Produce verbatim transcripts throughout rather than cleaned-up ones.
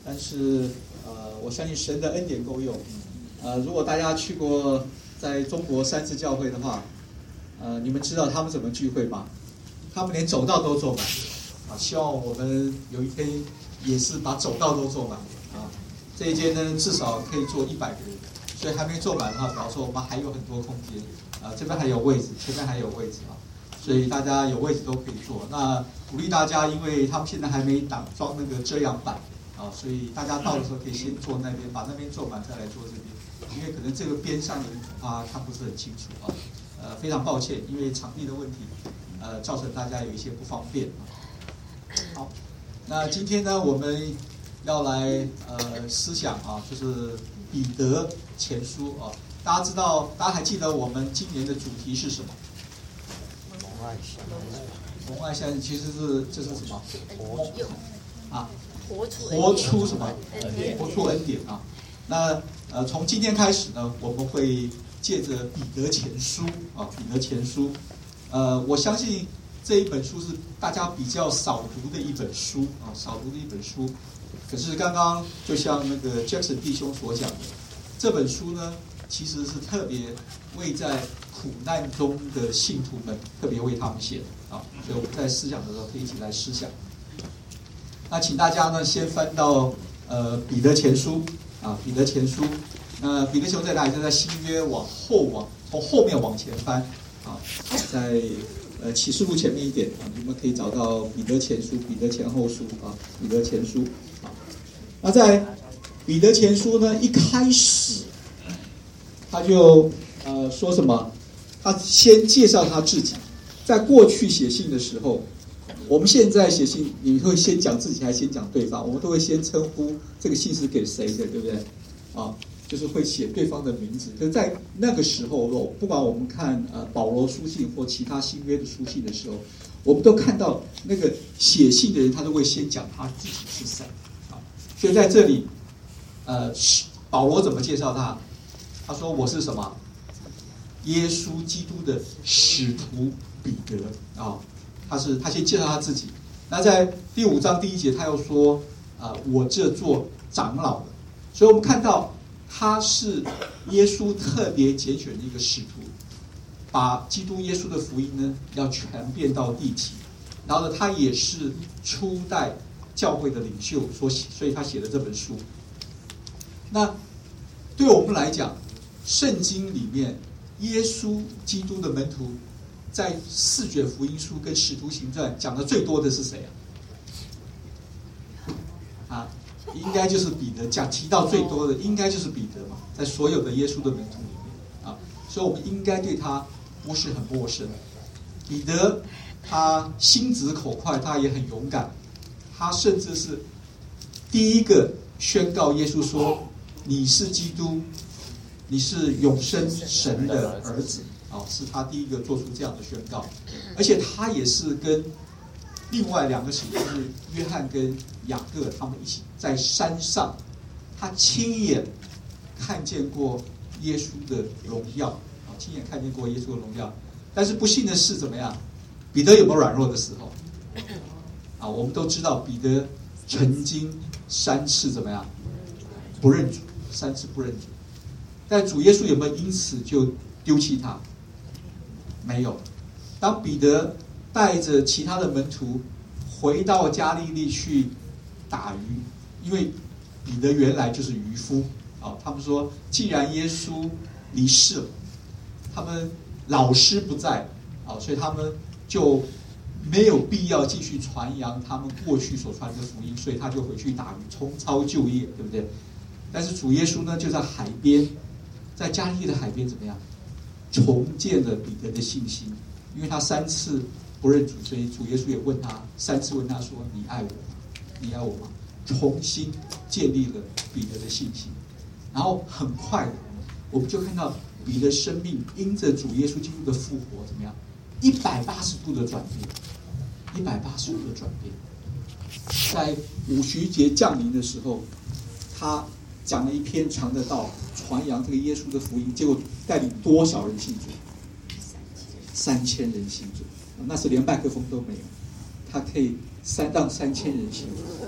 但是呃，我相信神的恩典够用。呃，如果大家去过在中国三自教会的话，呃，你们知道他们怎么聚会吗？他们连走道都坐满啊！希望我们有一天也是把走道都坐满啊。这一间呢，至少可以坐一百个人，所以还没坐满的话，表示说我们还有很多空间啊，这边还有位置，前面还有位置啊，所以大家有位置都可以坐。那鼓励大家，因为他们现在还没挡装那个遮阳板啊，所以大家到的时候可以先坐那边，把那边坐满，再来坐这边，因为可能这个边上的人恐怕看不是很清楚啊。呃，非常抱歉，因为场地的问题，呃，造成大家有一些不方便。好，那今天呢，我们要来呃思想啊，就是彼得前书啊。大家知道，大家还记得我们今年的主题是什么？ 蒙爱相蒙爱相其实是这是什么？啊， 活出活出什么？ 恩典活出恩典啊。那呃，从今天开始呢，我们会借着彼得前书啊，彼得前书，呃，我相信这一本书是大家比较少读的一本书啊，少读的一本书。可是刚刚就像那个 Jackson 弟兄所讲的，这本书呢，其实是特别为在苦难中的信徒们特别为他们写的啊，所以我们在思想的时候可以一起来思想。那请大家呢先翻到呃彼得前书啊，彼得前书。那彼得前书在哪里？就在新约往后往从后面往前翻啊，在呃启示录前面一点啊，你们可以找到彼得前书、彼得前后书啊，彼得前书啊。那在彼得前书呢，一开始他就呃说什么？他先介绍他自己，在过去写信的时候，我们现在写信，你会先讲自己还是先讲对方？我们都会先称呼这个信是给谁的，对不对？啊。就是会写对方的名字，可是在那个时候，不管我们看呃保罗书信或其他新约的书信的时候，我们都看到那个写信的人，他都会先讲他自己是谁啊。所以在这里，呃，保罗怎么介绍他？他说我是什么？耶稣基督的使徒彼得啊，他是他先介绍他自己。那在第五章第一节，他又说啊、呃，我这做长老的，所以我们看到。他是耶稣特别拣选的一个使徒，把基督耶稣的福音呢要传遍到地极，然后呢，他也是初代教会的领袖所写，所以他写的这本书。那对我们来讲，圣经里面耶稣基督的门徒在四卷福音书跟使徒行传讲的最多的是谁啊？啊？应该就是彼得，讲提到最多的应该就是彼得嘛，在所有的耶稣的门徒里面啊，所以我们应该对他不是很陌生。彼得他心直口快，他也很勇敢，他甚至是第一个宣告耶稣说：“你是基督，你是永生神的儿子。”啊，是他第一个做出这样的宣告，而且他也是跟另外两个使徒是约翰跟雅各，他们一起在山上，他亲眼看见过耶稣的荣耀啊，亲眼看见过耶稣的荣耀。但是不幸的是怎么样？彼得有没有软弱的时候？啊，我们都知道彼得曾经三次怎么样不认主，三次不认主。但主耶稣有没有因此就丢弃他？没有。当彼得带着其他的门徒回到加利利去打鱼，因为彼得原来就是渔夫啊。他们说，既然耶稣离世了，他们老师不在啊，所以他们就没有必要继续传扬他们过去所传的福音，所以他就回去打鱼，重操旧业，对不对？但是主耶稣呢，就在海边，在加利利的海边怎么样，重建了彼得的信心，因为他三次不认主，所以主耶稣也问他三次问他说：“你爱我吗？你爱我吗？”重新建立了彼得的信心，然后很快的，我们就看到彼得生命因着主耶稣基督的复活，怎么样？一百八十度的转变，一百八十度的转变。在五旬节降临的时候，他讲了一篇长的道，传扬这个耶稣的福音，结果带领多少人信主？三千人信主。那时连麦克风都没有，他可以三让三千人信主。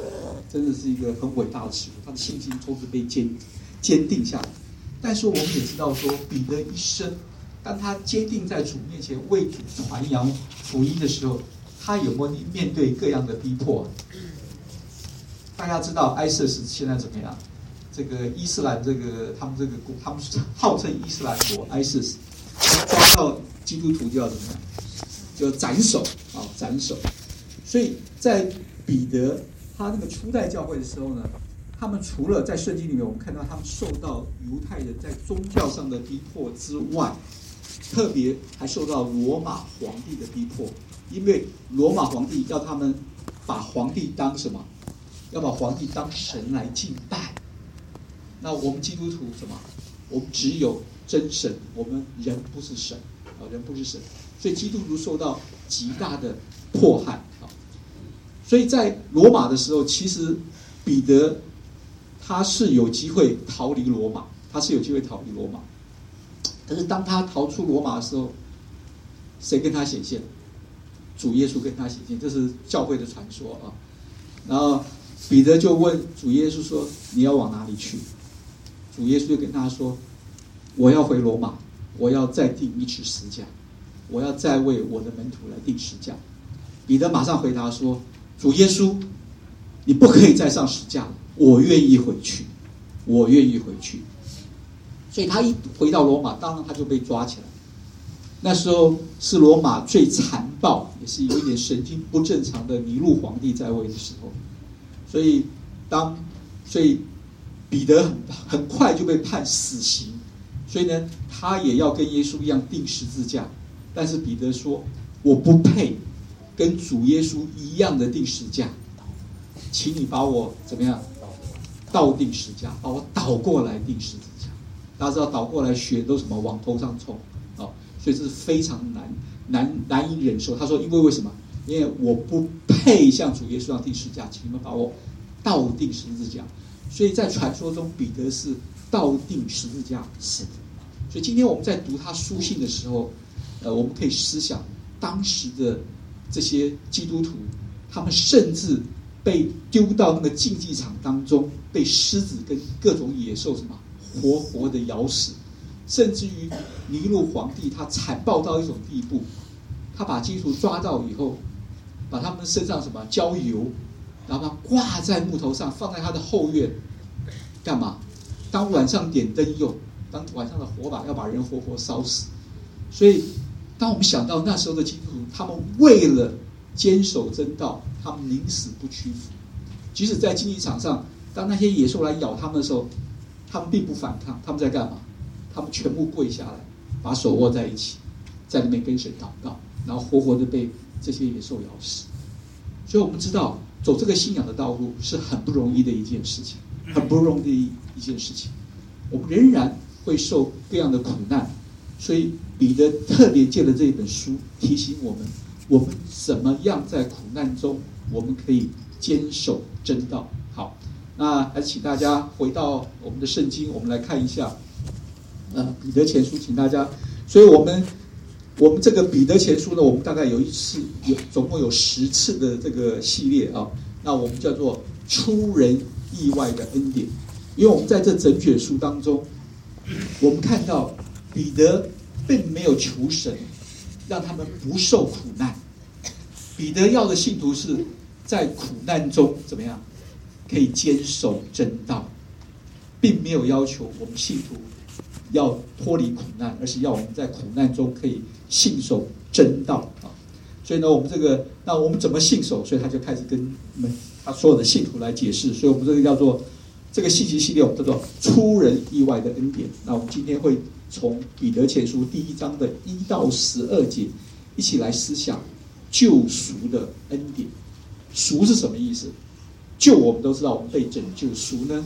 真的是一个很伟大的使徒，他的信心从此被坚坚定下来。但是我们也知道说，彼得一生，当他坚定在主面前为主传扬福音的时候，他有没有面对各样的逼迫？大家知道 I S I S 现在怎么样？这个伊斯兰这个他们这个国，他们号称伊斯兰国 I S I S， 抓到基督徒就要怎么样？就要斩首啊，斩首。所以在彼得他那个初代教会的时候呢，他们除了在圣经里面我们看到他们受到犹太人在宗教上的逼迫之外，特别还受到罗马皇帝的逼迫，因为罗马皇帝要他们把皇帝当什么？要把皇帝当神来敬拜。那我们基督徒什么？我们只有真神，我们人不是神啊，人不是神，所以基督徒受到极大的迫害啊。所以在罗马的时候，其实彼得他是有机会逃离罗马，他是有机会逃离罗马。但是当他逃出罗马的时候，谁跟他显现？主耶稣跟他显现，这是教会的传说啊。然后彼得就问主耶稣说：“你要往哪里去？”主耶稣就跟他说：“我要回罗马，我要再定一尺十架，我要再为我的门徒来定十架。”彼得马上回答说：“主耶稣，你不可以再上十架了，我愿意回去，我愿意回去。”所以他一回到罗马，当然他就被抓起来。那时候是罗马最残暴，也是有一点神经不正常的尼禄皇帝在位的时候，所以当所以彼得很很快就被判死刑，所以呢，他也要跟耶稣一样钉十字架。但是彼得说：“我不配跟主耶稣一样的钉十字架，请你把我怎么样倒钉十字架，把我倒过来钉十字架。”大家知道倒过来血都什么往头上冲啊、哦，所以这是非常难难难以忍受。他说：“因为为什么？因为我不配像主耶稣一样钉十字架，请你们把我倒钉十字架。”所以在传说中，彼得是倒钉十字架死的。所以今天我们在读他书信的时候，呃，我们可以思想当时的这些基督徒，他们甚至被丢到那个竞技场当中，被狮子跟各种野兽什么活活的咬死，甚至于尼禄皇帝他残暴到一种地步，他把基督徒抓到以后，把他们身上什么浇油，然后把他挂在木头上，放在他的后院，干嘛？当晚上点灯用，当晚上的火把要把人活活烧死。所以，当我们想到那时候的基督徒，他们为了坚守真道，他们宁死不屈服。即使在竞技场上，当那些野兽来咬他们的时候，他们并不反抗，他们在干嘛？他们全部跪下来，把手握在一起，在里面跟神祷告，然后活活的被这些野兽咬死。所以我们知道，走这个信仰的道路是很不容易的一件事情，很不容易的一件事情。我们仍然会受各样的苦难，所以彼得特别借了这本书提醒我们，我们怎么样在苦难中，我们可以坚守真道。好，那还是请大家回到我们的圣经，我们来看一下，呃，彼得前书，请大家。所以我们我们这个彼得前书呢，我们大概有一次有总共有十次的这个系列啊，那我们叫做出人意外的恩典。因为我们在这整卷书当中，我们看到彼得并没有求神让他们不受苦难，彼得要的信徒是在苦难中怎么样可以坚守真道，并没有要求我们信徒要脱离苦难，而是要我们在苦难中可以信守真道啊。所以呢，我们这个那我们怎么信守？所以他就开始跟我们他所有的信徒来解释。所以我们这个叫做这个信息系列，我们叫做出人意外的恩典。那我们今天会从彼得前书第一章的一到十二节，一起来思想救赎的恩典。赎是什么意思？救我们都知道，我们被拯救。赎呢，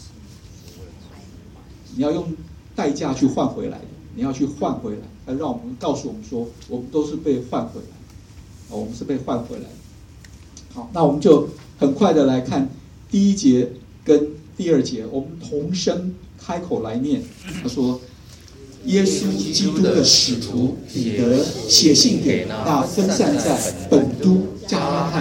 你要用代价去换回来的，你要去换回来，要让我们告诉我们说，我们都是被换回来的，我们是被换回来的。好，那我们就很快的来看第一节跟第二节，我们同声开口来念。他说：“耶稣基督的使徒彼得写信给那分散在本都、加拉太、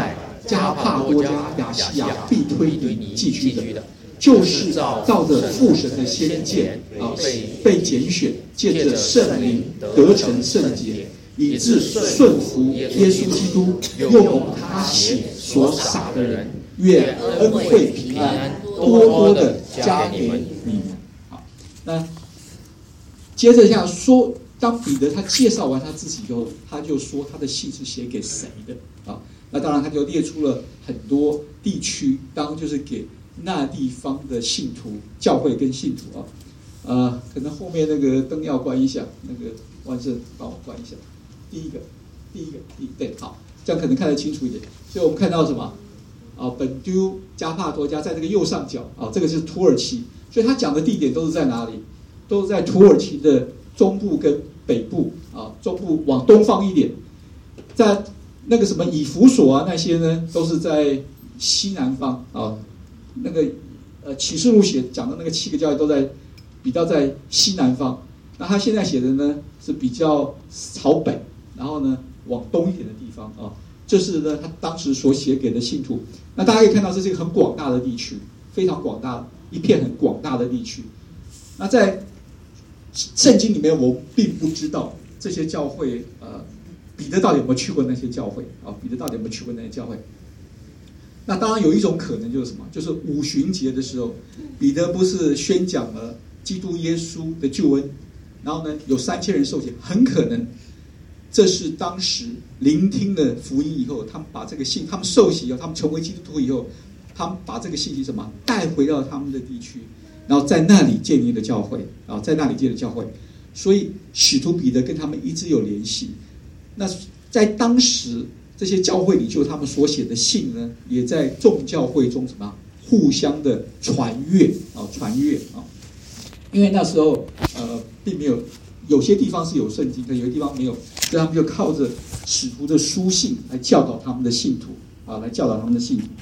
加帕多家、亚细亚必推你寄居的，就是照着父神的先见啊，被拣选，借着圣灵得成圣洁，以致顺服耶稣基督，又蒙他血所洒的人，愿恩惠平安多多的加给你们。好，那接着这样说，当彼得他介绍完他自己以后，他就说他的信是写给谁的啊？那当然他就列出了很多地区，当然就是给那地方的信徒、教会跟信徒啊。呃，可能后面那个灯要关一下，那个万圣帮我关一下。第一个，第一个，第一对，好，这样可能看得清楚一点。所以我们看到什么？啊，本丢、加帕多家在这个右上角啊，这个是土耳其，所以他讲的地点都是在哪里？都是在土耳其的中部跟北部啊，中部往东方一点，在那个什么以弗所啊那些呢，都是在西南方啊。那个呃启示录写讲的那个七个教会都在比较在西南方，那他现在写的呢是比较朝北，然后呢往东一点的地方啊，这是呢他当时所写给的信徒。那大家可以看到，这是一个很广大的地区，非常广大，一片很广大的地区。那在圣经里面，我并不知道这些教会，呃，彼得到底有没有去过那些教会啊？彼得到底有没有去过那些教会？那当然有一种可能就是什么？就是五旬节的时候，彼得不是宣讲了基督耶稣的救恩，然后呢有三千人受洗，很可能这是当时聆听了福音以后，他们把这个信，他们受洗以后，他们成为基督徒以后，他们把这个信息什么带回到他们的地区，然后在那里建立了教会啊，在那里建立教会，所以使徒彼得跟他们一直有联系。那在当时这些教会领袖他们所写的信呢，也在众教会中什么互相的传阅啊，传阅啊，因为那时候呃并没有，有些地方是有圣经，可有些地方没有，所以他们就靠着使徒的书信来教导他们的信徒啊，来教导他们的信徒。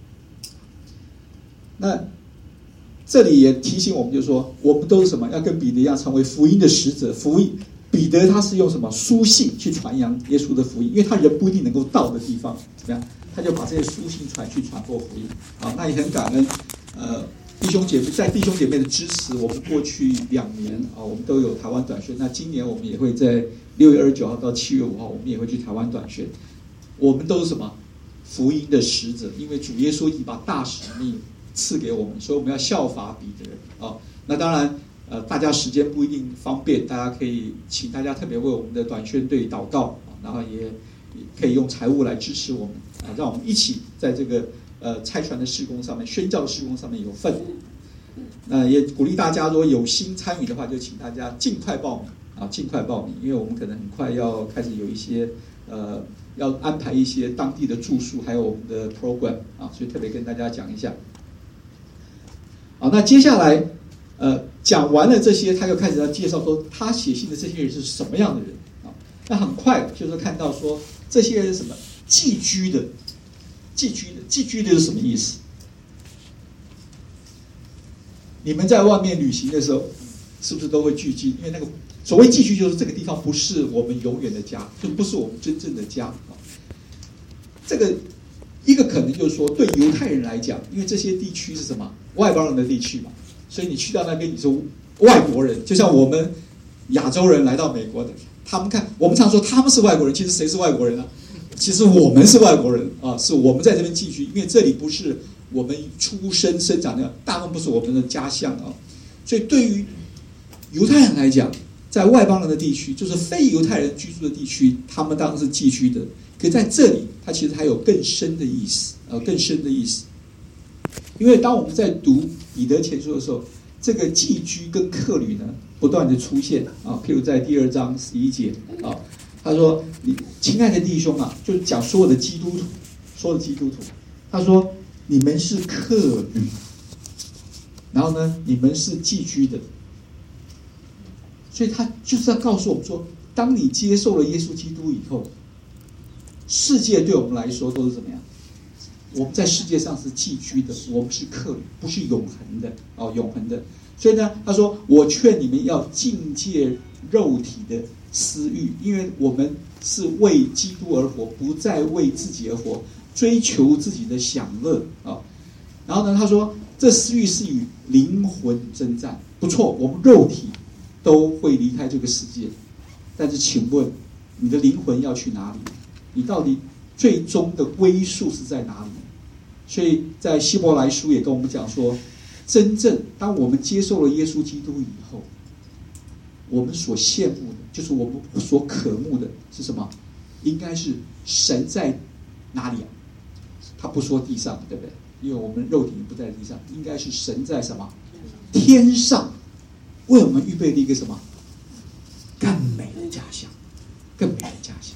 那这里也提醒我们，就是说，我们都是什么？要跟彼得一样，成为福音的使者。福音，彼得他是用什么书信去传扬耶稣的福音？因为他人不一定能够到的地方，怎么样？他就把这些书信传去传播福音。啊，那也很感恩，呃，弟兄姐妹在弟兄姐妹的支持，我们过去两年啊，我们都有台湾短宣。那今年我们也会在六月二十九号到七月五号，我们也会去台湾短宣。我们都是什么？福音的使者，因为主耶稣已经把大使命赐给我们，所以我们要效法彼得啊。那当然，呃，大家时间不一定方便，大家可以请大家特别为我们的短宣队祷告，然后也可以用财物来支持我们啊，让我们一起在这个呃差传的事工上面、宣教的事工上面有份。那也鼓励大家，如果有心参与的话，就请大家尽快报名啊，尽快报名，因为我们可能很快要开始有一些呃要安排一些当地的住宿，还有我们的 program 啊，所以特别跟大家讲一下。好，那接下来，呃，讲完了这些，他又开始要介绍说他写信的这些人是什么样的人啊？那很快就是看到说这些人是什么寄居的，寄居的，寄居的是什么意思？你们在外面旅行的时候，是不是都会聚居？因为那个所谓寄居，就是这个地方不是我们永远的家，就不是我们真正的家啊。这个一个可能就是说，对犹太人来讲，因为这些地区是什么？外邦人的地区嘛，所以你去到那边，你是外国人，就像我们亚洲人来到美国的，他们看我们常说他们是外国人，其实谁是外国人啊？其实我们是外国人啊，是我们在这边寄居，因为这里不是我们出生生长的，大部分不是我们的家乡啊。所以对于犹太人来讲，在外邦人的地区，就是非犹太人居住的地区，他们当然是寄居的。可在这里，它其实还有更深的意思，呃，更深的意思。因为当我们在读彼得前书的时候，这个寄居跟客旅呢，不断的出现啊。譬如在第二章十一节啊，他说：“你亲爱的弟兄啊，就是讲所有的基督徒，所有的基督徒，他说你们是客旅，然后呢，你们是寄居的。”所以他就是要告诉我们说，当你接受了耶稣基督以后，世界对我们来说都是怎么样？我们在世界上是寄居的，我们是客旅，不是永恒的哦，永恒的。所以呢，他说：“我劝你们要禁戒肉体的私欲，因为我们是为基督而活，不再为自己而活。 追求自己的享乐啊。然后呢，他说这私欲是与灵魂征战。不错，我们肉体都会离开这个世界，但是请问你的灵魂要去哪里？你到底最终的归宿是在哪里？所以在希伯来书也跟我们讲说，真正当我们接受了耶稣基督以后，我们所羡慕的，就是我们所渴慕的是什么？应该是神在哪里啊？他不说地上，对不对？因为我们肉体不在地上，应该是神在什么？天上，为我们预备了一个什么？更美的家乡，更美的家乡。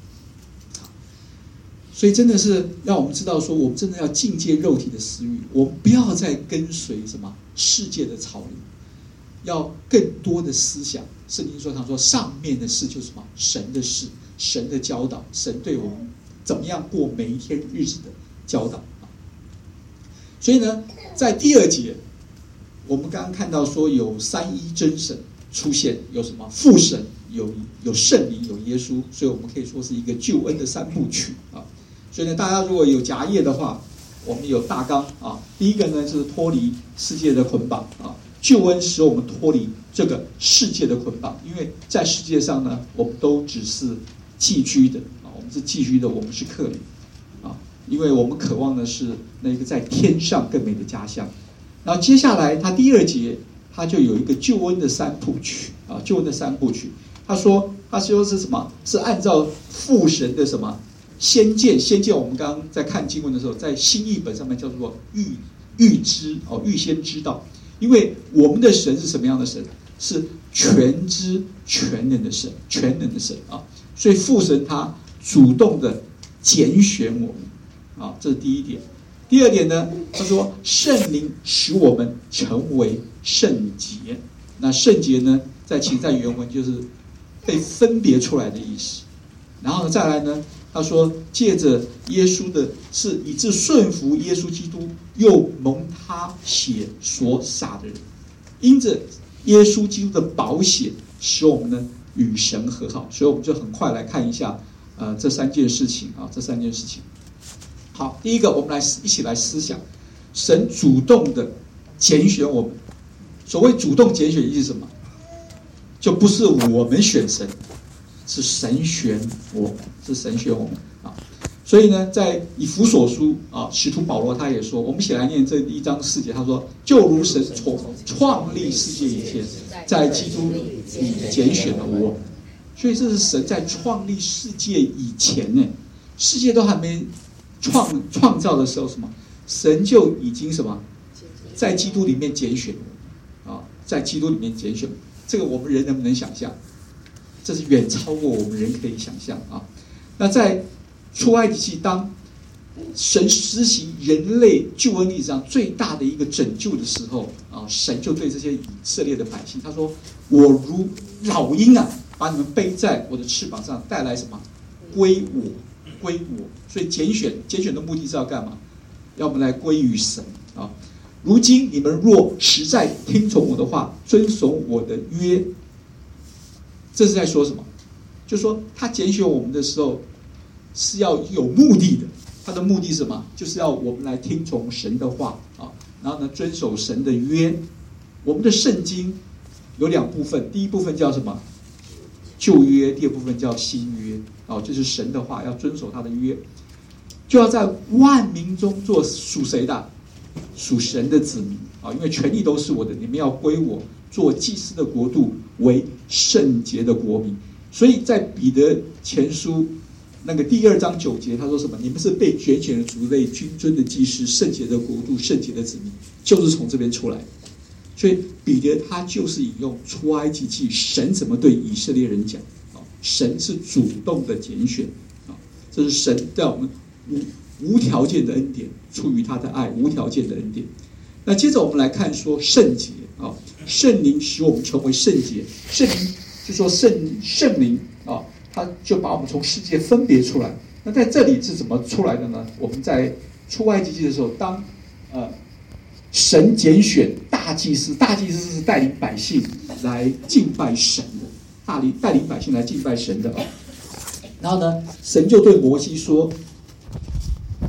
所以真的是让我们知道说，我们真的要境界肉体的私欲，我们不要再跟随什么世界的潮流，要更多的思想。圣经说，他说上面的事就是什么？神的事，神的教导，神对我们怎么样过每一天日子的教导。所以呢，在第二节，我们刚刚看到说有三一真神出现，有什么父神，有有圣灵，有耶稣，所以我们可以说是一个救恩的三部曲啊。所以呢，大家如果有夹页的话，我们有大纲啊。第一个呢是脱离世界的捆绑啊，救恩使我们脱离这个世界的捆绑，因为在世界上呢，我们都只是寄居的啊，我们是寄居的，我们是客旅啊，因为我们渴望的是那个在天上更美的家乡。然后接下来他第二节，他就有一个救恩的三部曲啊，救恩的三部曲。他说，他说是什么？是按照父神的什么？先见，先见，我们刚刚在看经文的时候，在新译本上面叫做预预知哦，预先知道。因为我们的神是什么样的神？是全知全能的神，全能的神啊。所以父神他主动的拣选我们啊，这是第一点。第二点呢，他说圣灵使我们成为圣洁。那圣洁呢，在其实在原文就是被分别出来的意思。然后呢，再来呢，他说借着耶稣的是以致顺服耶稣基督，又蒙他血所洒的人，因着耶稣基督的宝血，使我们呢与神和好。所以我们就很快来看一下呃这三件事情啊，这三件事情。好，第一个，我们来一起来思想，神主动的拣选我们。所谓主动拣选意思是什么？就不是我们选神，是神选我们，是神选我们啊。所以呢，在以弗所书啊，使徒保罗他也说，我们一起来念这一章四节，他说：“就如神从创立世界以前，在基督里拣选了我。”所以这是神在创立世界以前呢，世界都还没创创造的时候，什么？神就已经什么，在基督里面拣选我啊，在基督里面拣选。这个我们人能不能想象？这是远超过我们人可以想象啊。那在出埃及记，当神施行人类救恩历史上最大的一个拯救的时候啊，神就对这些以色列的百姓他说：“我如老鹰啊，把你们背在我的翅膀上，带来什么？归我，归我。”所以拣选，拣选的目的是要干嘛？要我们来归于神啊。如今你们若实在听从我的话，遵守我的约，这是在说什么？就是说他拣选我们的时候是要有目的的。他的目的是什么？就是要我们来听从神的话啊，然后呢遵守神的约。我们的圣经有两部分，第一部分叫什么？旧约，第二部分叫新约啊，就是神的话，要遵守他的约，就要在万民中做属谁的？属神的子民啊，因为权力都是我的，你们要归我，做祭司的国度，为圣洁的国民。所以在彼得前书那个第二章九节，他说什么？你们是被拣选的族类，君尊的祭司，圣洁的国度，圣洁的子民，就是从这边出来。所以彼得他就是引用出埃及记，神怎么对以色列人讲啊？神是主动的拣选啊，这是神对我们无无条件的恩典，出于他的爱，无条件的恩典。那接着我们来看说圣洁啊，圣灵使我们成为圣洁，圣灵就说圣圣灵啊，他就把我们从世界分别出来。那在这里是怎么出来的呢？我们在出埃及记的时候，当呃神拣选大祭司，大祭司是带领百姓来敬拜神的，大领带领百姓来敬拜神的啊。然后呢，神就对摩西说：“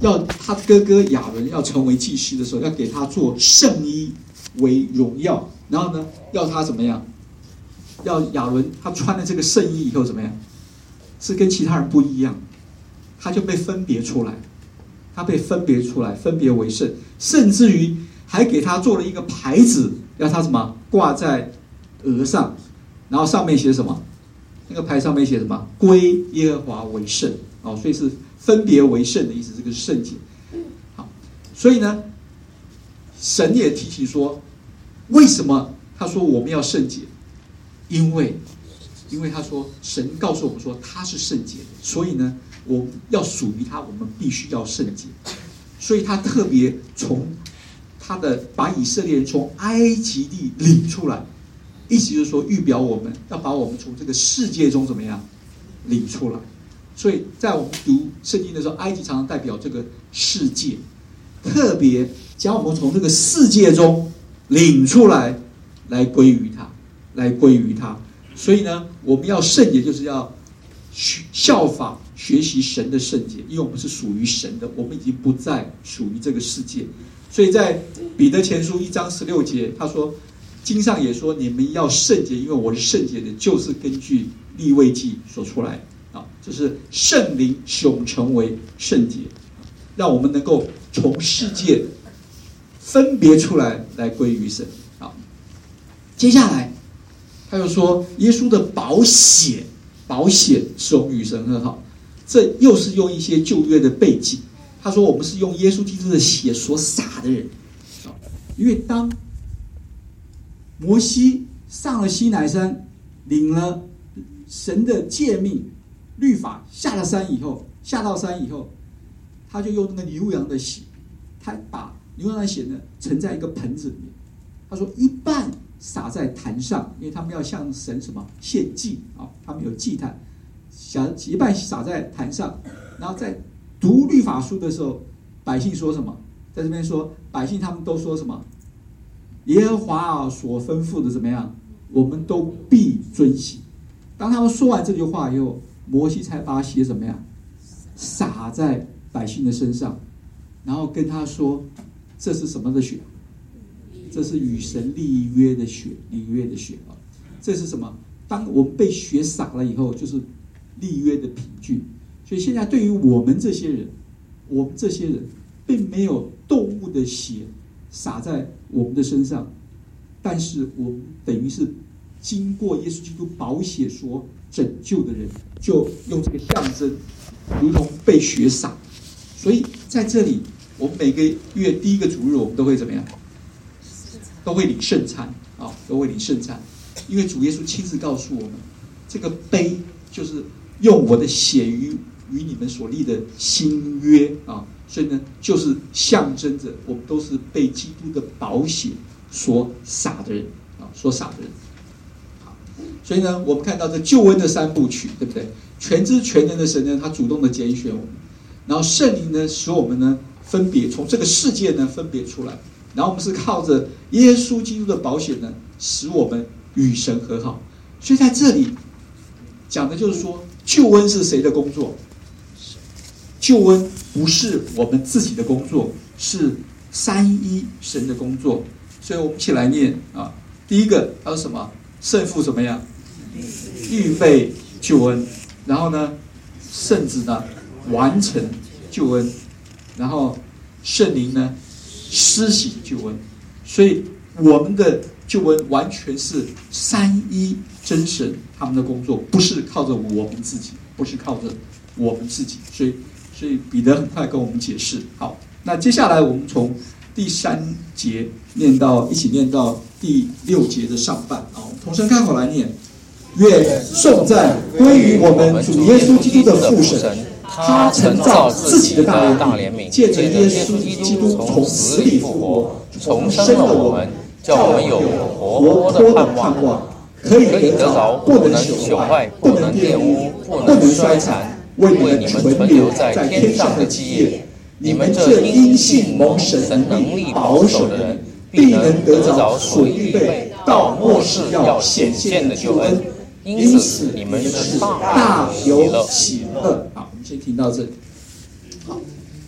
要他哥哥亚伦要成为祭司的时候，要给他做圣衣为荣耀，然后呢，要他怎么样？要亚伦他穿了这个圣衣以后怎么样？是跟其他人不一样，他就被分别出来，他被分别出来，分别为圣，甚至于还给他做了一个牌子，要他什么挂在额上，然后上面写什么？那个牌上面写什么？归耶和华为圣哦，所以是分别为圣的意思，这个是圣洁。好，所以呢，神也提起说，为什么他说我们要圣洁？因为，因为他说神告诉我们说他是圣洁的，所以呢，我们要属于他，我们必须要圣洁。所以他特别从他的把以色列人从埃及地领出来。意思就是说，预表我们要把我们从这个世界中怎么样领出来。所以在我们读圣经的时候，埃及常常代表这个世界，特别将我们从这个世界中领出来，来归于他，来归于他。所以呢，我们要圣洁，就是要效法学习神的圣洁，因为我们是属于神的，我们已经不再属于这个世界。所以在彼得前书一章十六节，他说。经上也说，你们要圣洁，因为我是圣洁的，就是根据利未记所出来啊，就是圣灵使我们成为圣洁，让我们能够从世界分别出来，来归于神。好，接下来他又说，耶稣的宝血，宝血使我们与神和好，这又是用一些旧约的背景。他说，我们是用耶稣基督的血所洒的人，因为当摩西上了西乃山，领了神的诫命、律法，下了山以后，下到山以后，他就用那个牛羊的血，他把牛羊的血呢盛在一个盆子里面。他说一半洒在坛上，因为他们要向神什么献祭啊，他们有祭坛，一半洒在坛上，然后在读律法书的时候，百姓说什么？在这边说，百姓他们都说什么？耶和华啊，所吩咐的怎么样，我们都必遵行。当他们说完这句话以后，摩西才把血怎么样洒在百姓的身上，然后跟他说：“这是什么的血？这是与神立约的血，立约的血啊！这是什么？当我们被血洒了以后，就是立约的凭据。所以现在对于我们这些人，我们这些人并没有动物的血洒在我们的身上，但是我们等于是经过耶稣基督宝血所拯救的人，就用这个象征，如同被血洒。所以在这里，我们每个月第一个主日，我们都会怎么样？都会领圣餐啊，都会领圣餐，因为主耶稣亲自告诉我们，这个杯就是用我的血与与你们所立的新约啊。所以呢，就是象征着我们都是被基督的宝血所洒的人啊，所洒的人。好，所以呢，我们看到这救恩的三部曲，对不对？全知全能的神呢，他主动的拣选我们，然后圣灵呢，使我们呢分别从这个世界呢分别出来，然后我们是靠着耶稣基督的宝血呢，使我们与神和好。所以在这里讲的就是说，救恩是谁的工作？救恩不是我们自己的工作，是三一神的工作。所以我们一起来念啊，第一个还有什么？圣父怎么样？预备救恩，然后呢，圣子呢完成救恩，然后圣灵呢施行救恩。所以我们的救恩完全是三一真神他们的工作，不是靠着我们自己，不是靠着我们自己。所以。所以彼得很快跟我们解释。好，那接下来我们从第三节念到一起念到第六节的上半啊，我们同声开口来念：愿颂赞归于我们主耶稣基督的父神，他曾造自己的大怜悯，借着耶稣基督从死里复活，重生了我们，叫我们有活脱的盼望，可以得着不能朽坏、不能玷污、不能衰残。为你们存留在天上的基业，你们这因信蒙神能力保守的人，必能得着所预备到末世要显现的救恩。因此你们是大有喜乐。好，我们先听到这里。好，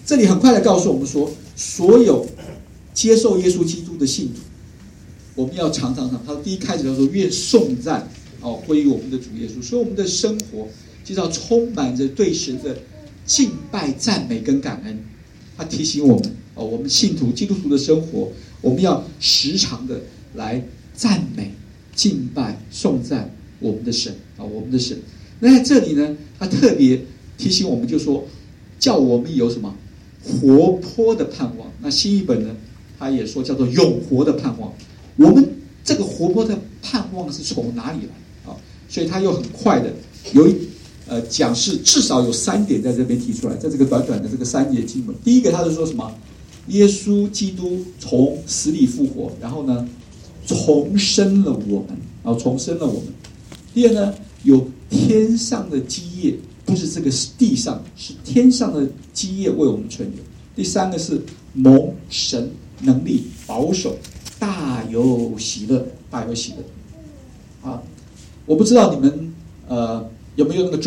这里很快的告诉我们说，所有接受耶稣基督的信徒，我们要常常常，他第一开始他说愿颂赞哦归于我们的主耶稣，所以我们的生活就是要充满着对神的敬拜、赞美跟感恩。他提醒我们哦，我们信徒基督徒的生活，我们要时常的来赞美、敬拜、颂赞我们的神啊、哦，我们的神。那在这里呢，他特别提醒我们，就说叫我们有什么活泼的盼望。那新译本呢，他也说叫做永活的盼望。我们这个活泼的盼望是从哪里来啊？所以他又很快的有一呃讲是至少有三点在这边提出来，在这个短短的这个三节经文。第一个，他是说什么？耶稣基督从死里复活，然后呢，重生了我们，然后重生了我们。第二呢，有天上的基业，不是这个地上，是天上的基业为我们存留。第三个是蒙神能力保守，大有喜乐，大有喜乐。啊，我不知道你们呃有没有那个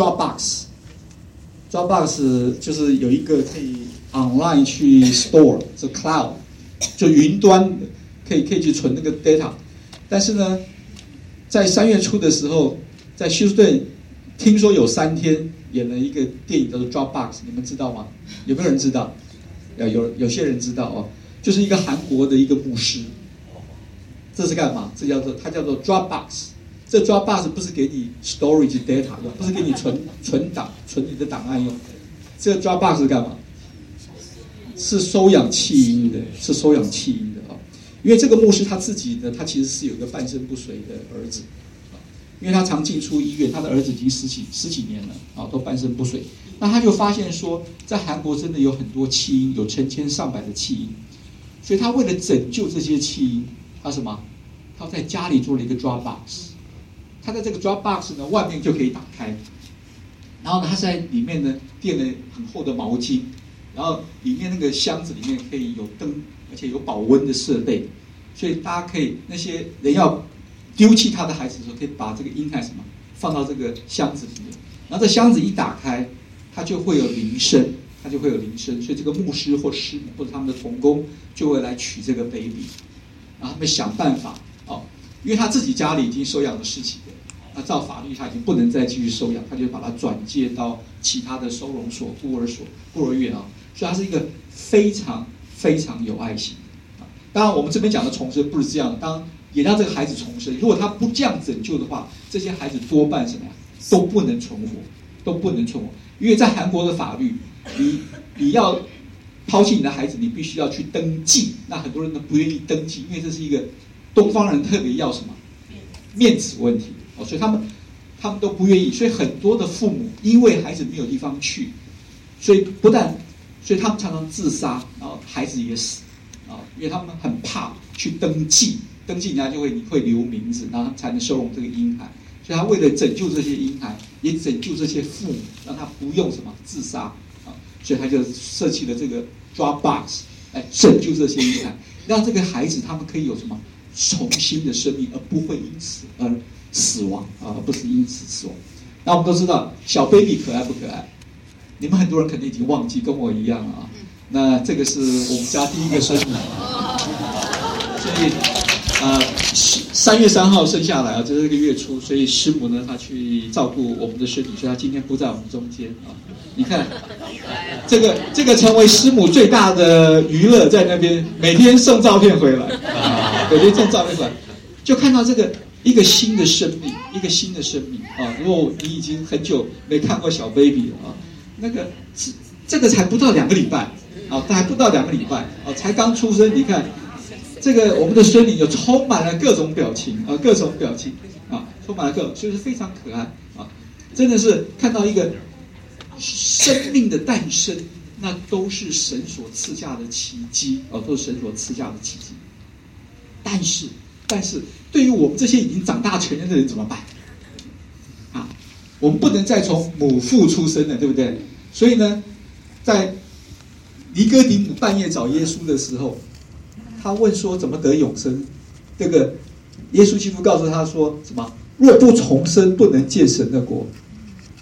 Dropbox。Dropbox 就是有一个可以 online 去 store， 是 cloud， 就云端的，可以可以去存那个 data。但是呢，在三月初的时候，在休斯顿听说有三天演了一个电影叫做 Dropbox， 你们知道吗？有没有人知道？有有些人知道哦，就是一个韩国的一个牧师。这是干嘛？这叫做它叫做 Dropbox。这 Dropbox 不是给你 storage data 用，不是给你存存档、存你的档案用。这个 Dropbox 是干嘛？是收养弃婴的，是收养弃婴的啊。因为这个牧师他自己呢，他其实是有一个半身不遂的儿子，因为他常进出医院，他的儿子已经十几十几年了啊，都半身不遂。那他就发现说，在韩国真的有很多弃婴，有成千上百的弃婴，所以他为了拯救这些弃婴，他什么？他在家里做了一个 Dropbox。他在这个 Dropbox 呢，外面就可以打开，然后呢，他在里面呢垫了很厚的毛巾，然后里面那个箱子里面可以有灯，而且有保温的设备，所以大家可以那些人要丢弃他的孩子的时候，可以把这个婴孩什么放到这个箱子里面，然后这箱子一打开，它就会有铃声，它就会有铃声，所以这个牧师或师母或者他们的同工就会来取这个 baby， 然后他们想办法哦，因为他自己家里已经收养了十几个。那照法律他已经不能再继续收养，他就把它转介到其他的收容所、孤儿所、孤儿院啊。所以他是一个非常非常有爱心啊。当然，我们这边讲的重生不是这样，当也让这个孩子重生。如果他不这样拯救的话，这些孩子多半什么呀，都不能存活，都不能存活。因为在韩国的法律，你你要抛弃你的孩子，你必须要去登记。那很多人都不愿意登记，因为这是一个东方人特别要什么面子问题。哦，所以他们他们都不愿意，所以很多的父母因为孩子没有地方去，所以不但，所以他们常常自杀，然后孩子也死，啊，因为他们很怕去登记，登记人家就会会留名字，然后才能收容这个婴孩。所以他为了拯救这些婴孩，也拯救这些父母，让他不用什么自杀啊，所以他就设计了这个 Dropbox 来拯救这些婴孩，让这个孩子他们可以有什么重新的生命，而不会因此而死亡啊，不是因此死亡。那我们都知道小 baby 可爱不可爱？你们很多人肯定已经忘记，跟我一样了啊。那这个是我们家第一个孙女，所以呃三月三号生下来啊，这是这个月初，所以师母呢她去照顾我们的孙女，所以她今天不在我们中间啊。你看，这个这个成为师母最大的娱乐，在那边每天送照片回来，每天送照片回来，就看到这个。一个新的生命，一个新的生命啊！如果你已经很久没看过小 baby 了啊，那个这个才不到两个礼拜啊，还不到两个礼拜啊，才刚出生。你看，这个我们的孙女就充满了各种表情啊，各种表情啊，充满了各种，所以是非常可爱啊！真的是看到一个生命的诞生，那都是神所赐下的奇迹啊，都是神所赐下的奇迹。但是。但是对于我们这些已经长大成人的人怎么办？啊，我们不能再从母腹出生了，对不对？所以呢，在尼哥底母半夜找耶稣的时候，他问说怎么得永生？这个耶稣基督告诉他说什么？若不重生，不能见神的国。啊，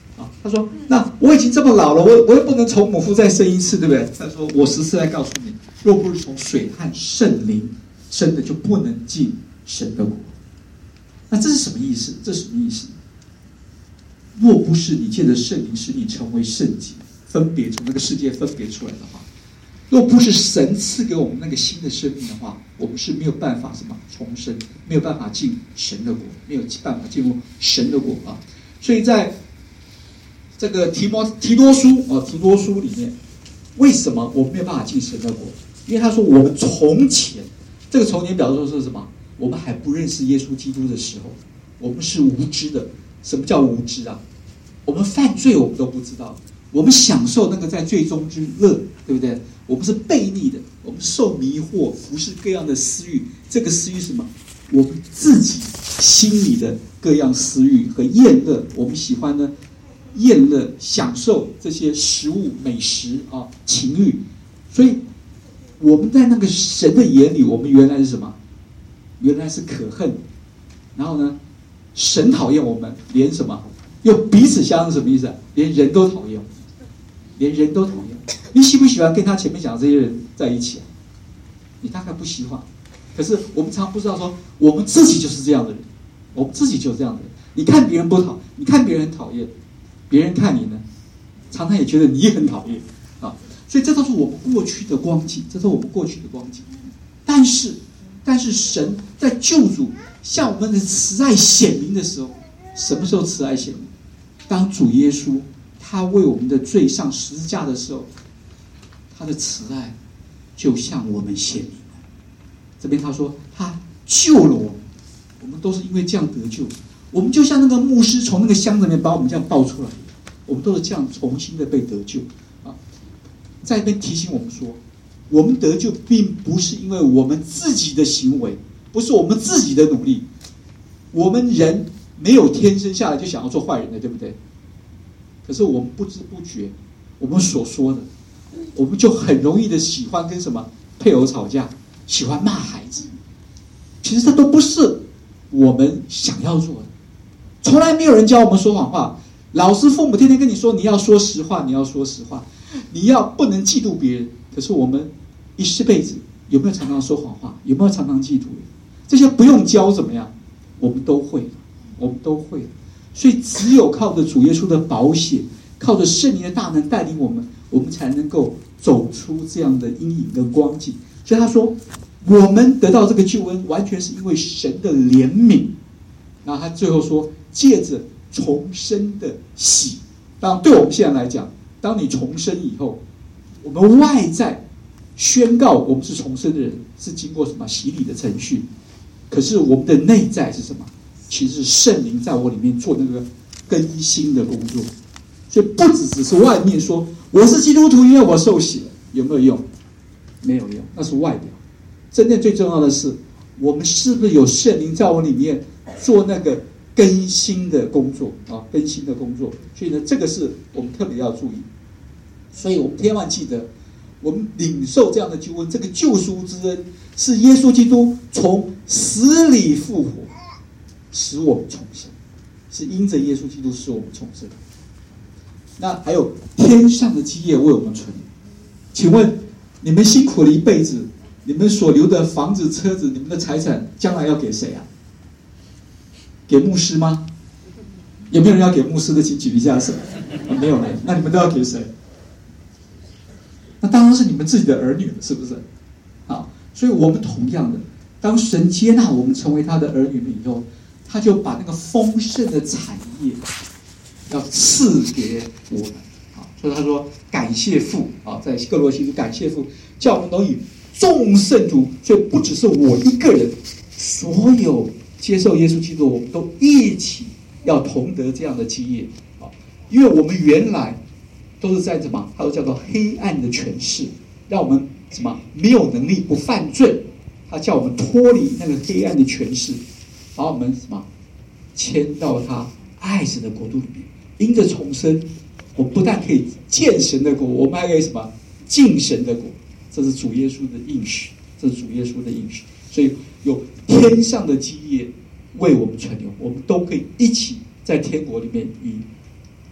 他说：“那我已经这么老了，我我又不能从母腹再生一次，对不对？”他说：“我实实在告诉你，若不是从水和圣灵生的，就不能进神的国。”那这是什么意思？这是什么意思？若不是你借着圣灵使你成为圣洁，分别从那个世界分别出来的话，若不是神赐给我们那个新的生命的话，我们是没有办法什么重生，没有办法进神的国，没有办法进入神的国啊！所以在这个提摩提多书啊，提多书里面，为什么我们没有办法进神的国？因为他说我们从前，这个从前表示说是什么？我们还不认识耶稣基督的时候，我们是无知的。什么叫无知啊？我们犯罪我们都不知道，我们享受那个在罪中之乐，对不对？我们是悖逆的，我们受迷惑，服侍各样的私欲。这个私欲是什么？我们自己心里的各样私欲和厌乐，我们喜欢呢厌乐享受这些食物美食啊情欲，所以我们在那个神的眼里，我们原来是什么？原来是可恨。然后呢，神讨厌我们，连什么又彼此相恨，什么意思啊？连人都讨厌，连人都讨厌。你喜不喜欢跟他前面讲的这些人在一起啊？你大概不喜欢。可是我们常不知道说，我们自己就是这样的人，我们自己就是这样的人。你看别人不讨，你看别人很讨厌，别人看你呢，常常也觉得你很讨厌啊。所以这都是我们过去的光景，这都是我们过去的光景。但是，但是神在救主向我们的慈爱显明的时候，什么时候慈爱显明？当主耶稣他为我们的罪上十字架的时候，他的慈爱就向我们显明了。这边他说他救了我们，我们都是因为这样得救。我们就像那个牧师从那个箱子里面把我们这样抱出来，我们都是这样重新的被得救啊！在这边提醒我们说，我们得救并不是因为我们自己的行为，不是我们自己的努力。我们人没有天生下来就想要做坏人的，对不对？可是我们不知不觉，我们所说的，我们就很容易的喜欢跟什么配偶吵架，喜欢骂孩子。其实这都不是我们想要做的。从来没有人教我们说谎话，老师父母天天跟你说你要说实话，你要说实话，你要不能嫉妒别人。可是我们一世辈子有没有常常说谎话？有没有常常嫉妒？这些不用教怎么样？我们都会，我们都会。所以只有靠着主耶稣的宝血，靠着圣灵的大能带领我们，我们才能够走出这样的阴影跟光景。所以他说，我们得到这个救恩，完全是因为神的怜悯。然后他最后说，借着重生的洗。当然对我们现在来讲，当你重生以后，我们外在宣告我们是重生的人，是经过什么洗礼的程序。可是我们的内在是什么？其实是圣灵在我里面做那个更新的工作。所以不只只是外面说我是基督徒，因为我受洗了，有没有用？没有用，那是外表。真正最重要的是，我们是不是有圣灵在我里面做那个更新的工作啊？更新的工作。所以呢，这个是我们特别要注意。所以我们千万记得，我们领受这样的救恩，这个救赎之恩，是耶稣基督从死里复活，使我们重生，是因着耶稣基督使我们重生。那还有天上的基业为我们存。请问你们辛苦了一辈子，你们所留的房子、车子、你们的财产，将来要给谁啊？给牧师吗？有没有人要给牧师的？请举一下手。啊、没有人，那你们都要给谁？那当然是你们自己的儿女了，是不是？好，所以我们同样的，当神接纳我们成为他的儿女了以后，他就把那个丰盛的产业要赐给我们。好，所以他说感谢父啊，在各罗西书感谢父，叫我们能与众圣徒，所以不只是我一个人，所有接受耶稣基督，我们都一起要同得这样的基业啊，因为我们原来都是在什么？它都叫做黑暗的权势，让我们什么没有能力不犯罪，他叫我们脱离那个黑暗的权势，把我们什么迁到他爱神的国度里面。因着重生，我不但可以见神的国，我们还可以什么进神的国。这是主耶稣的应许，这是主耶稣的应许。所以有天上的基业为我们存留，我们都可以一起在天国里面与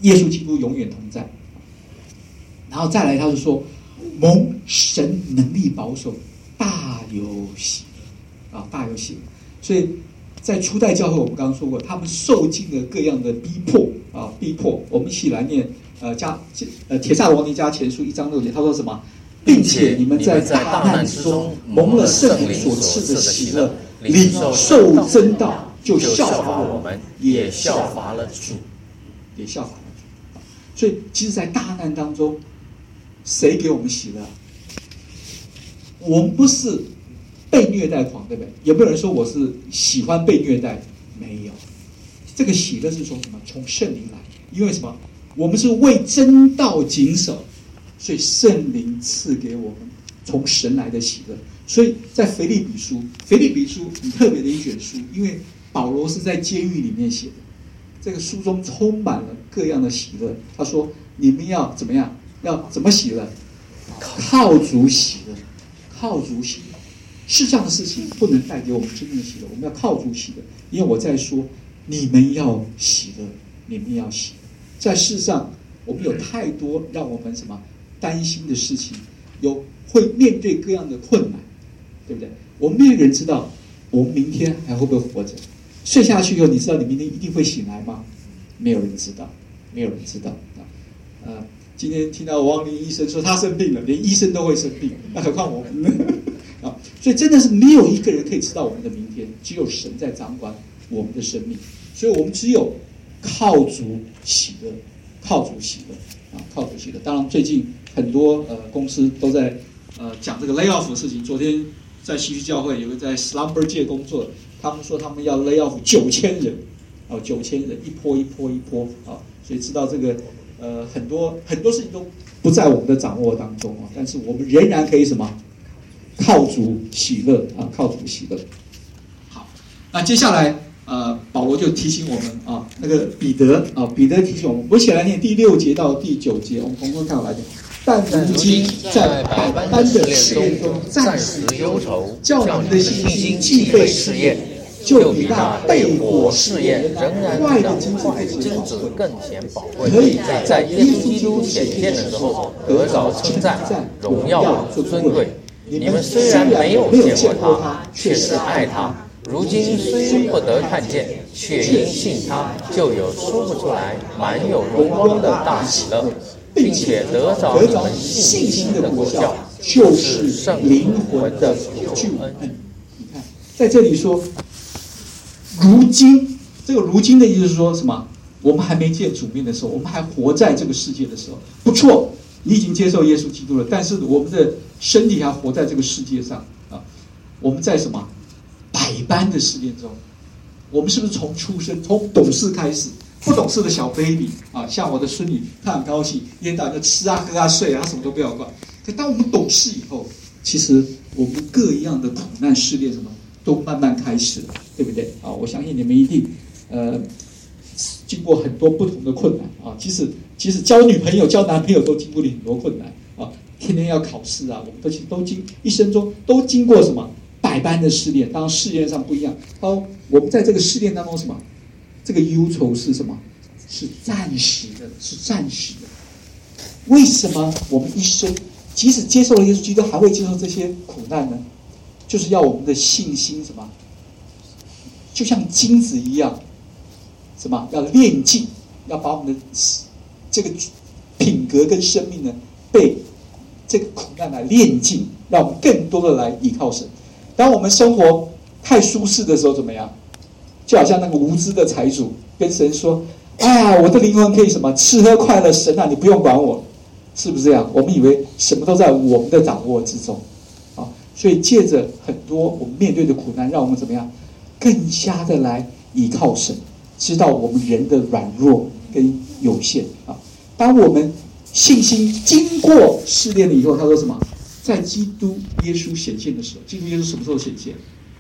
耶稣基督永远同在。然后再来，他就说蒙神能力保守，大有喜乐啊，大有喜乐。所以在初代教会，我们刚刚说过，他们受尽了各样的逼迫啊，逼迫。我们一起来念呃加呃帖撒罗尼迦前书一章六节，他说什么？并且你们在大难之中蒙了圣灵所赐的喜乐，领受真道，就效法我们，也效法了主，也效法了主。所以，其实，在大难当中，谁给我们喜乐？我们不是被虐待狂，对不对？有没有人说我是喜欢被虐待？没有。这个喜乐是从什么？从圣灵来。因为什么？我们是为真道谨守。所以圣灵赐给我们从神来的喜乐。所以在腓立比书，腓立比书很特别的一卷书，因为保罗是在监狱里面写的，这个书中充满了各样的喜乐。他说：“你们要怎么样？要怎么喜乐？靠主喜乐，靠主喜乐。世上的事情不能带给我们真正的喜乐，我们要靠主喜乐。因为我在说，你们要喜乐，你们要喜乐。在世上，我们有太多让我们什么？”担心的事情，有会面对各样的困难，对不对？我们没有人知道我们明天还会不会活着。睡下去以后，你知道你明天一定会醒来吗？没有人知道，没有人知道啊。呃，今天听到王林医生说他生病了，连医生都会生病，那何况我们呢？啊，所以真的是没有一个人可以知道我们的明天，只有神在掌管我们的生命。所以我们只有靠主喜乐，靠主喜乐啊，靠主喜乐。当然，最近很多呃公司都在呃讲这个 lay off 的事情。昨天在西区教会有个在 slumber 界工作的，他们说他们要 lay off 九千人，哦九千人一波一波一波啊，所以知道这个呃很多很多事情都不在我们的掌握当中啊，但是我们仍然可以什么靠主喜乐啊，靠主喜乐。好，那接下来呃保罗就提醒我们啊，那个彼得啊，彼得提醒我们，我一起来念第六节到第九节，我们从头看来讲。但如今在百般的试炼中暂时忧愁，叫你们的信心既被试验，就比那被火试验仍然坏的金子更显宝贵，可以在耶稣基督显现的时候得着称赞、荣耀、尊贵。你们虽然没有见过他，却是爱他。如今虽不得看见，却因信他，就有说不出来满有荣光的大喜乐。并且得着你们信心的果效，就是灵魂的救恩。你看，在这里说，如今这个如今的意思是说什么？我们还没见主面的时候，我们还活在这个世界的时候，不错，你已经接受耶稣基督了，但是我们的身体还活在这个世界上啊。我们在什么百般的试炼中？我们是不是从出生，从懂事开始？不懂事的小 baby 啊，像我的孙女，她很高兴，一天到晚就吃啊喝啊睡啊，她什么都不要管。可当我们懂事以后，其实我们各样的苦难试炼什么都慢慢开始了，对不对啊？我相信你们一定呃经过很多不同的困难啊，即使即使交女朋友、交男朋友都经过了很多困难啊，天天要考试啊，我们都都经一生中都经过什么百般的试炼。当然试炼上不一样，当我们在这个试炼当中什么？这个忧愁是什么？是暂时的，是暂时的。为什么我们一生即使接受了耶稣基督，还会接受这些苦难呢？就是要我们的信心什么？就像金子一样，什么？要炼净，要把我们的这个品格跟生命呢，被这个苦难来炼净，让我们更多的来依靠神。当我们生活太舒适的时候，怎么样？就好像那个无知的财主跟神说：“哎呀，我的灵魂可以什么吃喝快乐，神啊，你不用管我，是不是这样？”我们以为什么都在我们的掌握之中，啊，所以借着很多我们面对的苦难，让我们怎么样，更加的来依靠神，知道我们人的软弱跟有限啊。当我们信心经过试炼了以后，他说什么？在基督耶稣显现的时候，基督耶稣什么时候显现？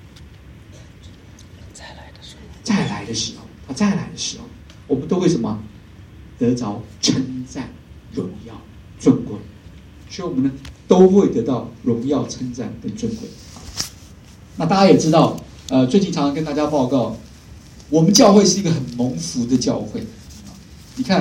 再来的时候，他再来的时候，我们都会什么？得着称赞、荣耀、尊贵。所以我们呢，都会得到荣耀、称赞跟尊贵。那大家也知道，呃，最近常常跟大家报告，我们教会是一个很蒙福的教会。你看，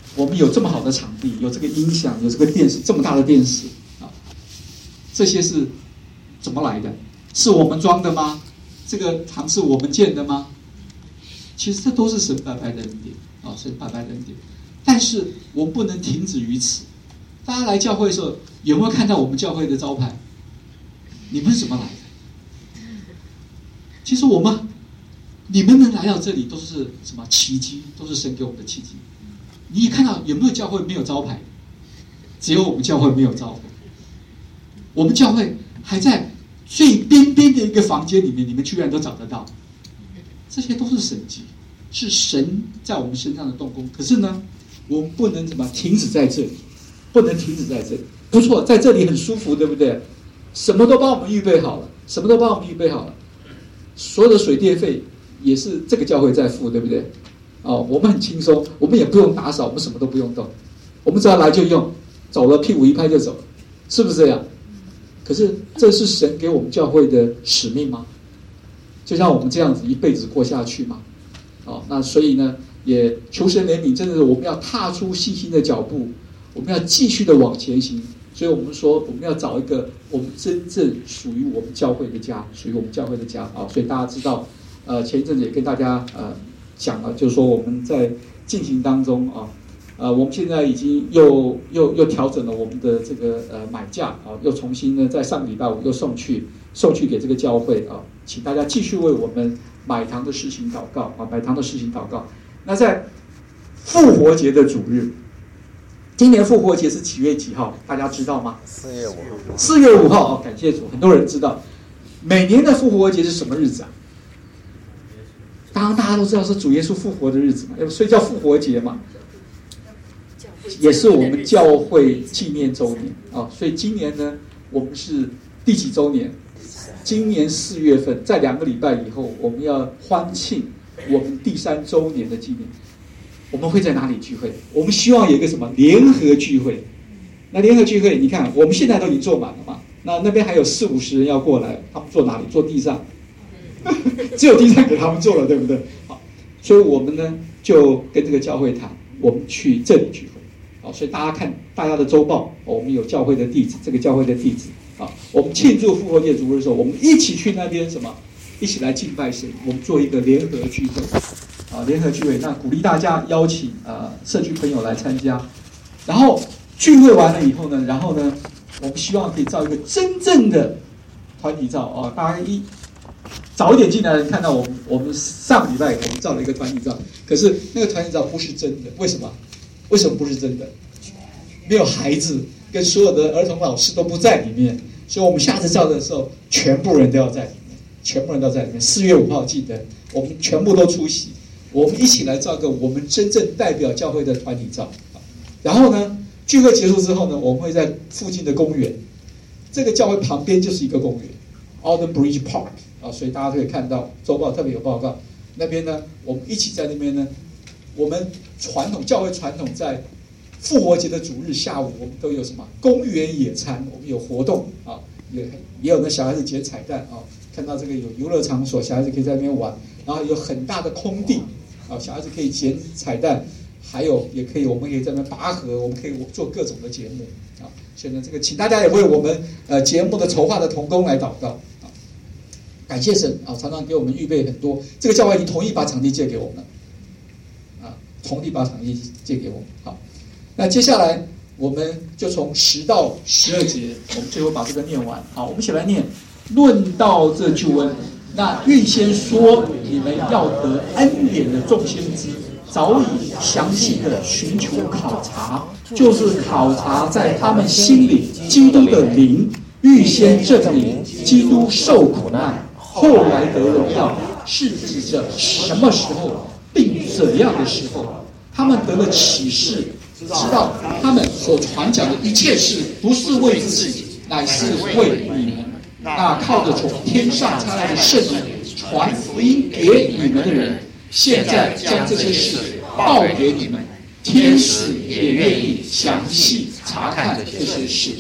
我们有这么好的场地，有这个音响，有这个电视，这么大的电视啊，这些是怎么来的？是我们装的吗？这个堂是我们建的吗？其实这都是神白白的恩典啊，神白白的恩典。但是我们不能停止于此。大家来教会的时候，有没有看到我们教会的招牌？你们是怎么来的？其实我们，你们能来到这里，都是什么奇迹？都是神给我们的奇迹。你也看到有没有教会没有招牌？只有我们教会没有招牌。我们教会还在最边边的一个房间里面，你们居然都找得到。这些都是神迹，是神在我们身上的动工。可是呢，我们不能怎么停止在这里，不能停止在这里。不错，在这里很舒服，对不对？什么都帮我们预备好了，什么都帮我们预备好了。所有的水电费也是这个教会在付，对不对？哦，我们很轻松，我们也不用打扫，我们什么都不用动，我们只要来就用，走了屁股一拍就走了，是不是这样？可是这是神给我们教会的使命吗？就像我们这样子一辈子过下去吗？哦，那所以呢，也求神怜悯，真的是我们要踏出信心的脚步，我们要继续的往前行。所以我们说，我们要找一个我们真正属于我们教会的家，属于我们教会的家啊。所以大家知道，呃，前一阵子也跟大家呃讲了，就是说我们在进行当中啊，呃，我们现在已经又又又调整了我们的这个呃买价啊，又重新呢在上个礼拜五又送去送去给这个教会啊，请大家继续为我们买堂的事情祷告啊，买堂的事情祷告。那在复活节的主日。今年复活节是几月几号？大家知道吗？ 四月五号。 四月五号哦，感谢主，很多人知道。每年的复活节是什么日子啊？当然大家都知道是主耶稣复活的日子嘛，所以叫复活节嘛。也是我们教会纪念周年啊，所以今年呢，我们是第几周年？今年四月份，在两个礼拜以后，我们要欢庆我们第三周年的纪念。我们会在哪里聚会？我们希望有一个什么联合聚会。那联合聚会，你看我们现在都已经坐满了嘛，那那边还有四五十人要过来，他们坐哪里？坐地上，只有地上给他们坐了，对不对？好，所以我们呢就跟这个教会谈，我们去这里聚会。好，所以大家看大家的周报，我们有教会的地址，这个教会的地址啊，我们庆祝复活节主日的时候，我们一起去那边什么？一起来敬拜神，我们做一个联合聚会。啊，联合聚会，那鼓励大家邀请呃社区朋友来参加，然后聚会完了以后呢，然后呢，我们希望可以照一个真正的团体照啊，大家一早一点进来的人看到我们，我们上礼拜我们照了一个团体照，可是那个团体照不是真的，为什么？为什么不是真的？没有孩子跟所有的儿童老师都不在里面，所以我们下次照的时候，全部人都要在里面，全部人都在里面。四月五号记得，我们全部都出席。我们一起来照个我们真正代表教会的团体照，然后呢，聚会结束之后呢，我们会在附近的公园，这个教会旁边就是一个公园 ，Alden Bridge Park 啊，所以大家可以看到周报特别有报告，那边呢，我们一起在那边呢，我们传统教会传统在复活节的主日下午，我们都有什么公园野餐，我们有活动啊，也也有那小孩子捡彩蛋啊，看到这个有游乐场所，小孩子可以在那边玩，然后有很大的空地。啊，小孩子可以捡彩蛋，还有也可以，我们可以在那拔河，我们可以做各种的节目啊。所以呢，这个请大家也为我们呃节目的筹划的同工来祷告啊。感谢神啊，常常给我们预备很多。这个教会已经同意把场地借给我们啊，同意把场地借给我们。好，那接下来我们就从十到十二节，我们最后把这个念完。好，我们一起来念。论到这救恩。那预先说你们要得恩典的众先知，早已详细的寻求考察，就是考察在他们心里基督的灵，预先证明基督受苦难，后来得荣耀，是指着什么时候并怎样的时候，他们得了启示，知道他们所传讲的一切事不是为自己，乃是为你们。那靠着从天上差来的圣灵传福音给你们的人，现在将这些事报给你们，天使也愿意详细查看这些事。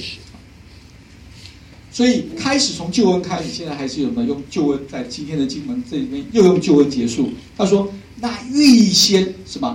所以开始从救恩开始，现在还是有没有用救恩，在今天的经文这里面又用救恩结束。他说：“那预先是吧？就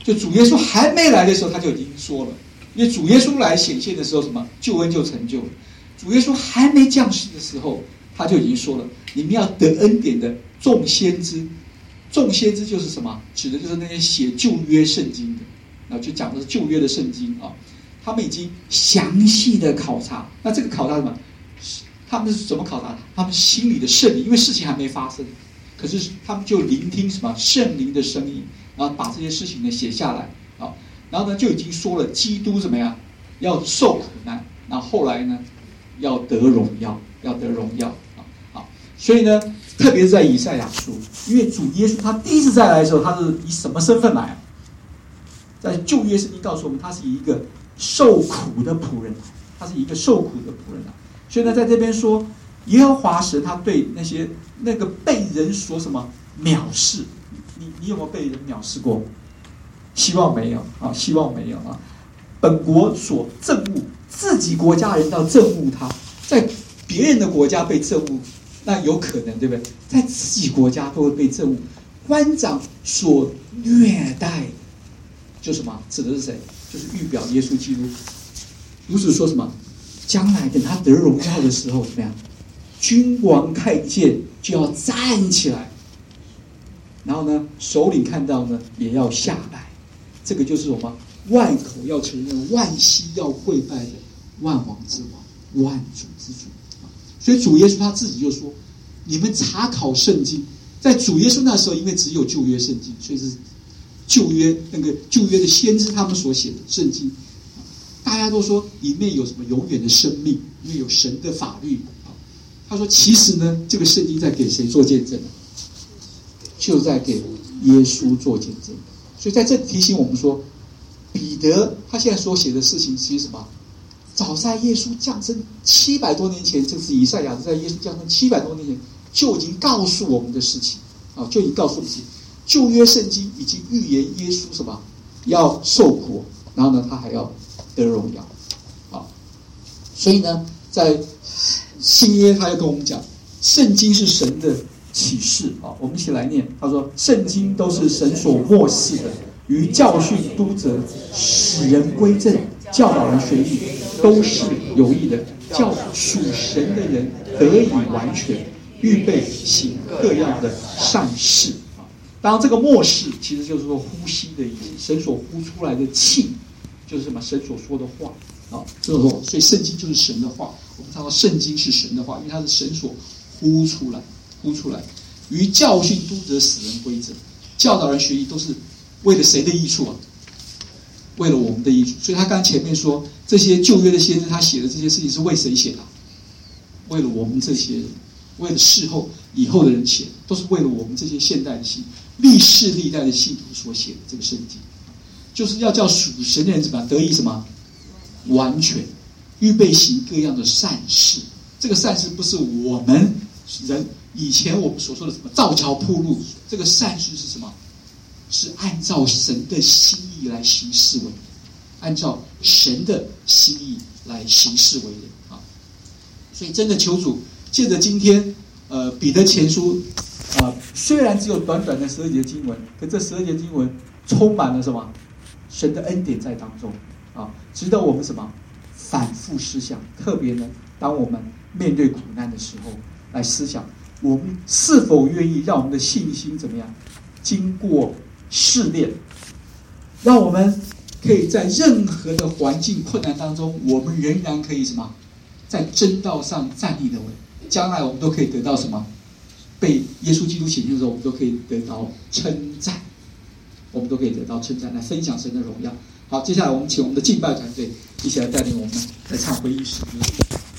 就主耶稣还没来的时候，他就已经说了，因为主耶稣来显现的时候，什么救恩就成就了。主耶稣还没降世的时候，他就已经说了，你们要得恩典的众先知，众先知就是什么？指的就是那些写旧约圣经的，然后就讲的是旧约的圣经啊。他们已经详细的考察，那这个考察什么？他们是怎么考察？他们心里的圣灵，因为事情还没发生，可是他们就聆听什么圣灵的声音，然后把这些事情呢写下来啊，然后呢就已经说了，基督怎么样要受苦难，然后后来呢要得荣耀，要得荣耀啊。好，所以呢，特别是在以赛亚书，因为主耶稣他第一次再来的时候，他是以什么身份来啊？在旧约圣经告诉我们，他是以一个受苦的仆人，他是一个受苦的仆人啊。所以呢，在这边说，耶和华神他对那些那个被人所什么藐视，你你有没有被人藐视过？希望没有啊，希望没有啊。本国所憎恶，自己国家人要憎恶他，在别人的国家被憎恶，那有可能对不对？在自己国家都会被憎恶。官长所虐待，就什么？指的是谁？就是预表耶稣基督。如此说什么？将来等他得荣耀的时候，怎么样？君王看见就要站起来，然后呢，首领看到呢也要下拜。这个就是什么？万口要承认，万膝要跪拜的万王之王，万主之主。所以主耶稣他自己就说：“你们查考圣经，在主耶稣那时候，因为只有旧约圣经，所以是旧约那个旧约的先知他们所写的圣经。”大家都说里面有什么永远的生命，因为有神的法律。他说其实呢，这个圣经在给谁做见证？就在给耶稣做见证。所以在这里提醒我们说，彼得他现在所写的事情其实什么？早在耶稣降生七百多年前，这是以赛亚在耶稣降生七百多年前就已经告诉我们的事情啊，就已经告诉我们，旧约圣经已经预言耶稣什么要受苦，然后呢，他还要得荣耀，好，所以呢，在新约他要跟我们讲，圣经是神的启示啊。我们一起来念，他说：“圣经都是神所默示的，于教训、督责、使人归正、教导人学艺，都是有益的，叫属神的人得以完全，预备行各样的善事。”啊，当然这个默示其实就是说呼吸的意思，神所呼出来的气。就是什么？神所说的话啊，这种说，所以圣经就是神的话。我们看到圣经是神的话，因为它是神所呼出来、呼出来。于教训、督责、使人归正、教导人学艺，都是为了谁的益处啊？为了我们的益处。所以他刚前面说，这些旧约的先知他写的这些事情是为谁写的？为了我们这些人，为了事后以后的人写的，都是为了我们这些现代的信、历世历代的信徒所写的这个圣经。就是要叫属神的人怎么得以什么完全，预备行各样的善事。这个善事不是我们人以前我们所说的什么造桥铺路，这个善事是什么？是按照神的心意来行事为人，按照神的心意来行事为人啊。所以真的求主借着今天呃彼得前书啊、呃，虽然只有短短的十二节经文，可这十二节经文充满了什么？神的恩典在当中啊，值得我们什么反复思想。特别呢，当我们面对苦难的时候，来思想我们是否愿意让我们的信心怎么样，经过试炼，让我们可以在任何的环境困难当中，我们仍然可以什么，在真道上站立的稳。将来我们都可以得到什么？被耶稣基督显现的时候，我们都可以得到称赞。我们都可以得到称赞，来分享神的荣耀。好，接下来我们请我们的敬拜团队一起来带领我们来唱回忆诗歌。